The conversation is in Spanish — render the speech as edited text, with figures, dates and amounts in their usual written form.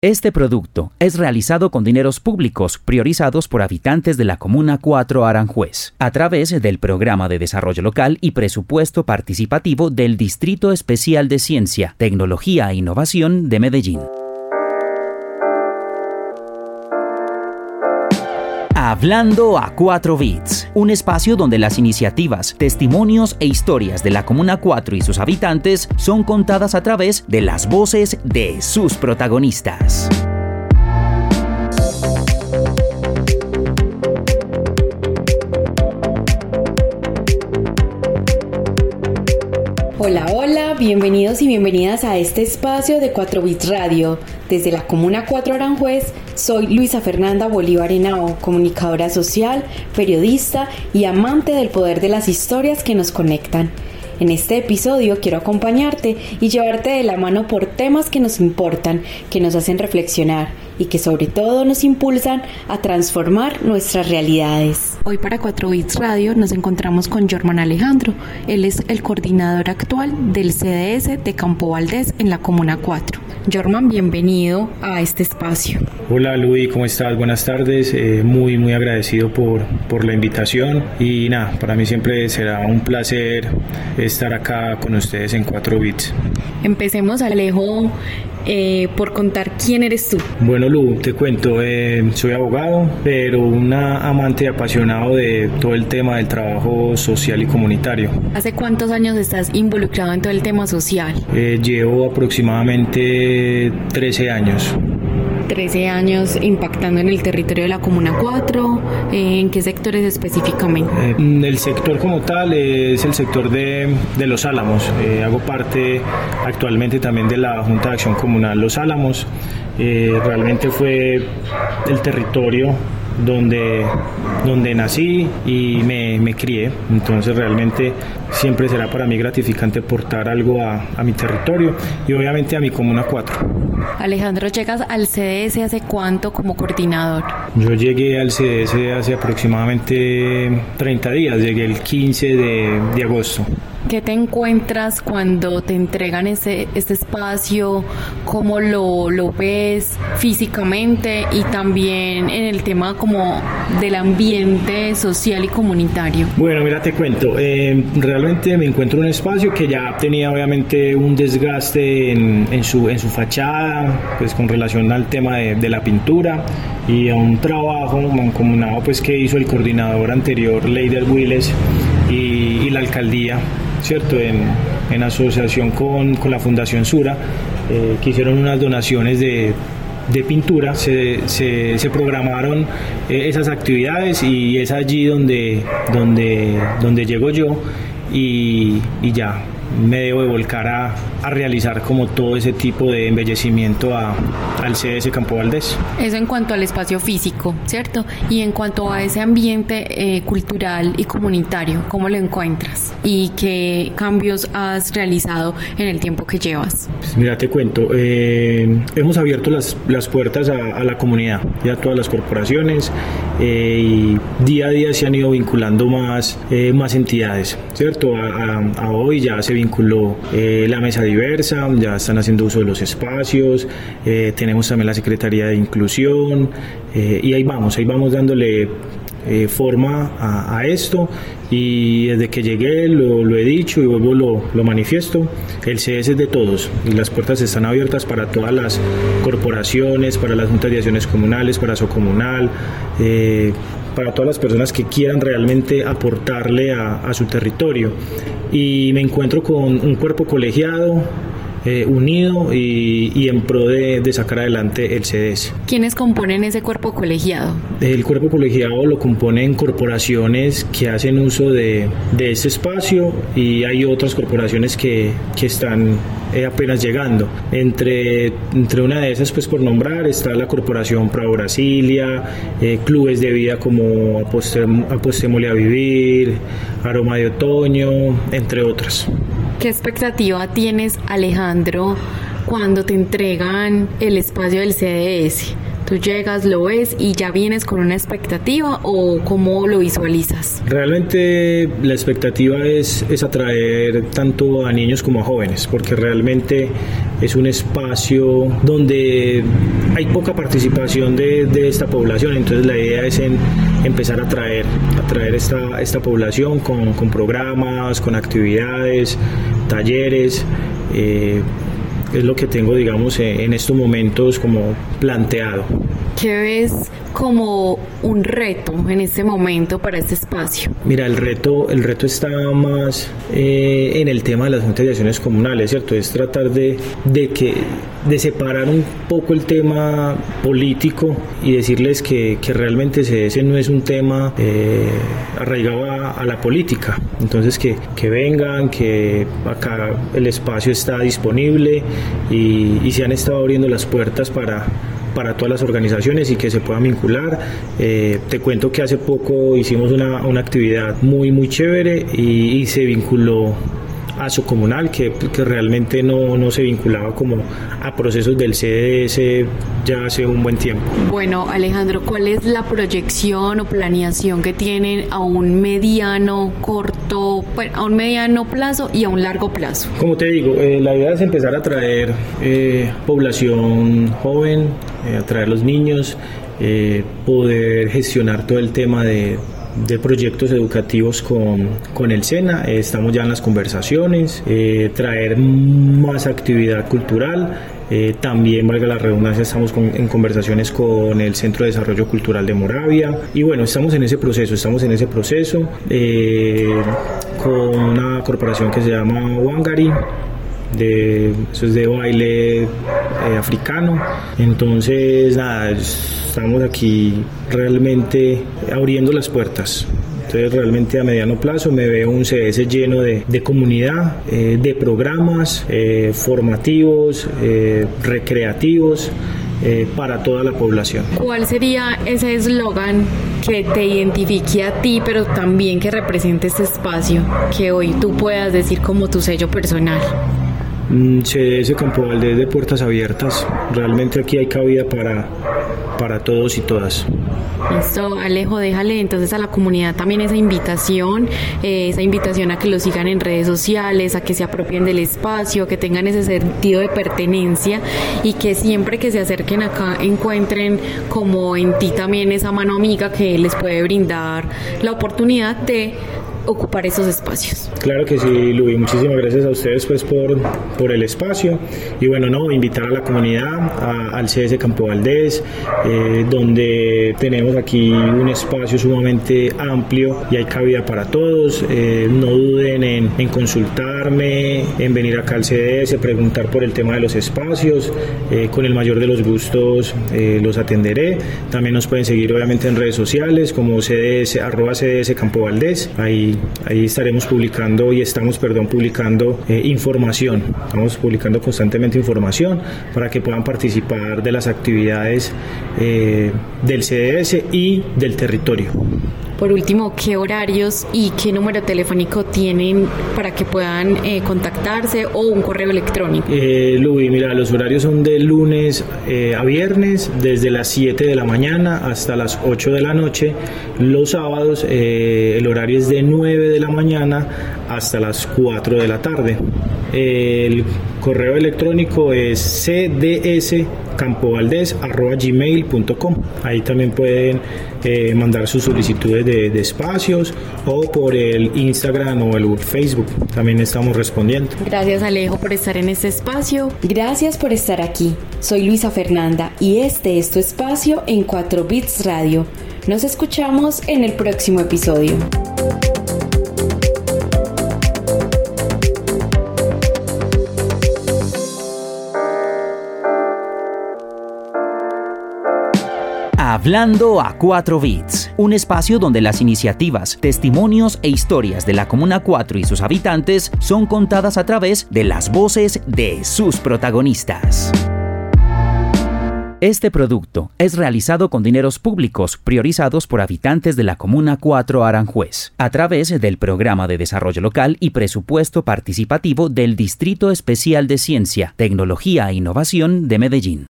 Este producto es realizado con dineros públicos priorizados por habitantes de la Comuna 4 Aranjuez, a través del Programa de Desarrollo Local y Presupuesto Participativo del Distrito Especial de Ciencia, Tecnología e Innovación de Medellín. Hablando a 4 bits, un espacio donde las iniciativas, testimonios e historias de la Comuna 4 y sus habitantes son contadas a través de las voces de sus protagonistas. Hola, hola, bienvenidos y bienvenidas a este espacio de 4 Bits Radio. Desde la Comuna 4 Aranjuez, soy Luisa Fernanda Bolívar Henao, comunicadora social, periodista y amante del poder de las historias que nos conectan. En este episodio quiero acompañarte y llevarte de la mano por temas que nos importan, que nos hacen reflexionar y que sobre todo nos impulsan a transformar nuestras realidades. Hoy para 4 Bits Radio nos encontramos con Jorman Alejandro. Él es el coordinador actual del CDS de Campo Valdés en la Comuna 4. Jorman, bienvenido a este espacio. Hola Luis, ¿cómo estás? Buenas tardes, muy agradecido por la invitación y nada, para mí siempre será un placer estar acá con ustedes en 4 Bits. Empecemos, Alejo, por contar quién eres tú. Bueno Lu, te cuento, soy abogado, pero un amante apasionado de todo el tema del trabajo social y comunitario. ¿Hace cuántos años estás involucrado en todo el tema social? Llevo aproximadamente 13 años. 13 años impactando en el territorio de la Comuna 4, ¿en qué sectores específicamente? El sector como tal es el sector de Los Álamos. Hago parte actualmente también de la Junta de Acción Comunal Los Álamos. Realmente fue el territorio donde nací y me crié, entonces realmente siempre será para mí gratificante aportar algo a mi territorio y obviamente a mi Comuna 4. Alejandro, ¿llegas al CDS hace cuánto como coordinador? Yo llegué al CDS hace aproximadamente 30 días, llegué el 15 de agosto. ¿Qué te encuentras cuando te entregan este espacio? ¿Cómo lo ves físicamente y también en el tema como del ambiente social y comunitario? Bueno, mira, te cuento, realmente me encuentro en un espacio que ya tenía obviamente un desgaste en su fachada, pues con relación al tema de la pintura y a un trabajo mancomunado pues que hizo el coordinador anterior, Leider Willes, y la alcaldía, ¿cierto? En asociación con la Fundación Sura, que hicieron unas donaciones de pintura, se programaron esas actividades y es allí donde llego yo y ya me debo de volcar a realizar como todo ese tipo de embellecimiento al CDS Campo Valdés. Eso en cuanto al espacio físico, ¿cierto? Y en cuanto a ese ambiente cultural y comunitario, ¿cómo lo encuentras? ¿Y qué cambios has realizado en el tiempo que llevas? Pues mira, te cuento, hemos abierto las puertas a la comunidad, ya todas las corporaciones, y día a día se han ido vinculando más entidades, ¿cierto? A hoy ya se vinculó la mesa diversa, ya están haciendo uso de los espacios, tenemos también la Secretaría de Inclusión, y ahí vamos dándole forma a esto, y desde que llegué lo he dicho y vuelvo lo manifiesto, el CS es de todos y las puertas están abiertas para todas las corporaciones, para las juntas de acciones comunales, para Socomunal, para todas las personas que quieran realmente aportarle a su territorio. Y me encuentro con un cuerpo colegiado, unido y en pro de sacar adelante el CDS. ¿Quiénes componen ese cuerpo colegiado? El cuerpo colegiado lo componen corporaciones que hacen uso de este espacio y hay otras corporaciones que están apenas llegando. Entre una de esas, pues por nombrar, está la Corporación Pro Brasilia, clubes de vida como Apostémosle a Vivir, Aroma de Otoño, entre otras. ¿Qué expectativa tienes, Alejandro, cuando te entregan el espacio del CDS? ¿Tú llegas, lo ves y ya vienes con una expectativa o cómo lo visualizas? Realmente la expectativa es atraer tanto a niños como a jóvenes, porque realmente es un espacio donde hay poca participación de esta población, entonces la idea es empezar a atraer esta población con programas, con actividades, talleres. Es lo que tengo, digamos, en estos momentos como planteado. ¿Qué ves como un reto en este momento para este espacio? Mira, el reto está más en el tema de las juntas de acciones comunales, ¿cierto? Es tratar de separar un poco el tema político y decirles que realmente ese no es un tema arraigado a la política. Entonces que vengan, que acá el espacio está disponible y se han estado abriendo las puertas para todas las organizaciones y que se puedan vincular. Te cuento que hace poco hicimos una actividad muy chévere y se vinculó a su comunal que realmente no se vinculaba como a procesos del CDS ya hace un buen tiempo. Bueno, Alejandro, ¿cuál es la proyección o planeación que tienen a un mediano plazo y a un largo plazo? Como te digo, la idea es empezar a atraer población joven, atraer los niños, poder gestionar todo el tema de proyectos educativos con el SENA. Estamos ya en las conversaciones, traer más actividad cultural. También, valga la redundancia, estamos en conversaciones con el Centro de Desarrollo Cultural de Moravia y bueno, estamos en ese proceso con una corporación que se llama Wangari. Eso es de baile africano. Entonces nada, estamos aquí realmente abriendo las puertas. Entonces realmente a mediano plazo me veo un CDS lleno de comunidad, de programas formativos, recreativos para toda la población. ¿Cuál sería ese eslogan que te identifique a ti, pero también que represente este espacio, que hoy tú puedas decir como tu sello personal? CDS Campo Valdés de puertas abiertas. Realmente aquí hay cabida para todos y todas. Listo, Alejo, déjale entonces a la comunidad también esa invitación a que lo sigan en redes sociales, a que se apropien del espacio, que tengan ese sentido de pertenencia y que siempre que se acerquen acá encuentren como en ti también esa mano amiga que les puede brindar la oportunidad de ocupar esos espacios. Claro que sí, Luis, muchísimas gracias a ustedes pues por el espacio y bueno, invitar a la comunidad al CS Campo Valdés, donde tenemos aquí un espacio sumamente amplio y hay cabida para todos. No duden en consultarme, en venir acá al CDS, preguntar por el tema de los espacios, con el mayor de los gustos los atenderé. También nos pueden seguir obviamente en redes sociales como CDS, @CDS Campo Valdés. Ahí estaremos publicando publicando información. Estamos publicando constantemente información para que puedan participar de las actividades del CDS y del territorio. Por último, ¿qué horarios y qué número telefónico tienen para que puedan contactarse o un correo electrónico? Luis, mira, los horarios son de lunes a viernes, desde las 7 de la mañana hasta las 8 de la noche. Los sábados el horario es de 9 de la mañana hasta las 4 de la tarde. El correo electrónico es cdscampovaldez@gmail.com. Ahí también pueden mandar sus solicitudes de espacios o por el Instagram o el Facebook. También estamos respondiendo. Gracias, Alejo, por estar en este espacio. Gracias por estar aquí. Soy Luisa Fernanda y este es tu espacio en 4 Bits Radio. Nos escuchamos en el próximo episodio. Hablando a 4 Bits, un espacio donde las iniciativas, testimonios e historias de la Comuna 4 y sus habitantes son contadas a través de las voces de sus protagonistas. Este producto es realizado con dineros públicos priorizados por habitantes de la Comuna 4 Aranjuez, a través del Programa de Desarrollo Local y Presupuesto Participativo del Distrito Especial de Ciencia, Tecnología e Innovación de Medellín.